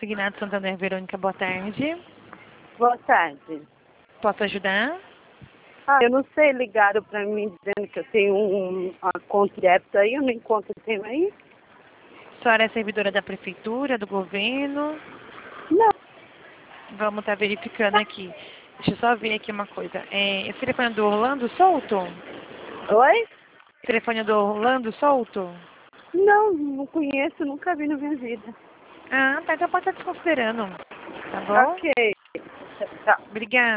Consignado Santander, Verônica, boa tarde. Boa tarde. Posso ajudar? Eu não sei, ligaram para mim dizendo que eu tenho uma conta de débito aí, eu não encontro o tema aí. A senhora é servidora da prefeitura, do governo? Não. Vamos estar verificando aqui. Deixa eu só ver aqui uma coisa. Esse telefone é do Orlando Souto? Oi? O telefone é do Orlando Souto? Não conheço, nunca vi na minha vida. Ah, tá. Então pode estar desconsiderando. Tá bom? Ok. Tá. Obrigada.